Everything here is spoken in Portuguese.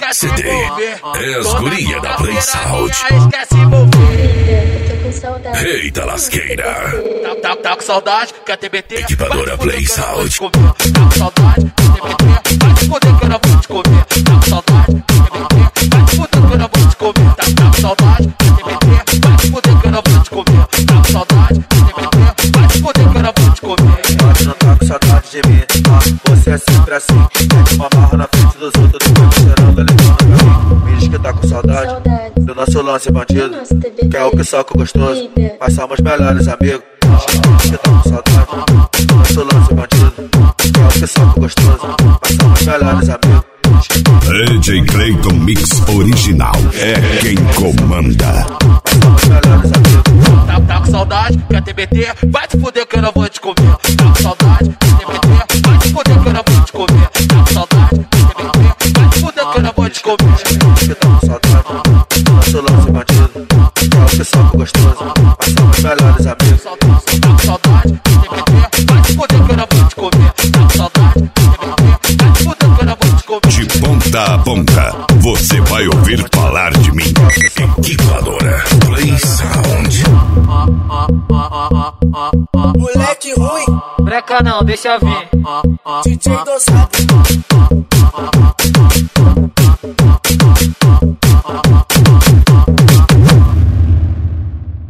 CD é as guria da Play Sound. Eita lasqueira. Tá com saudade, quer TBT? Equipadora Play Sound. Tá com saudade, TBT? Vai te foder que eu não vou te comer. Tá com saudade, TBT? Vai te foder que eu não vou te comer. Tá com saudade, TBT? Vai te foder que eu não vou te comer. Tá com saudade, TBT? Vai te foder que eu não vou te comer. Pode não tá com saudade de mim, você é sempre assim. Mete uma marra na frente dos outros, depois cheirando a levando pra mim. Me diz que tá com saudade do nosso lance bandido, que é o que soca gostoso, mas somos melhores amigos. Diz que tá com saudade do nosso lance bandido, que é o que soca gostoso, mas somos melhores amigos. DJ Clayton Mix Original é quem comanda. Tá com saudade, quer TBT? Vai te foder que eu não vou te comer. Tá com saudade, TBT? Vai te foder que eu não vou te comer. Tá com saudade, TBT? Vai te foder que eu não vou te comer. Diz que tá com saudade do nosso lance bandido, que é o que soca gostoso, mas somos melhores amigos. Tá com saudade, TBT? Vai te foder que eu não vou te comer. Tá com saudade, TBT? Vai te foder que eu não vou te comer. De ponta a ponta, você vai ouvir falar de mim. Equipadora Play Sound. Moleque ruim, Breca não, deixa vir. DJ dosado.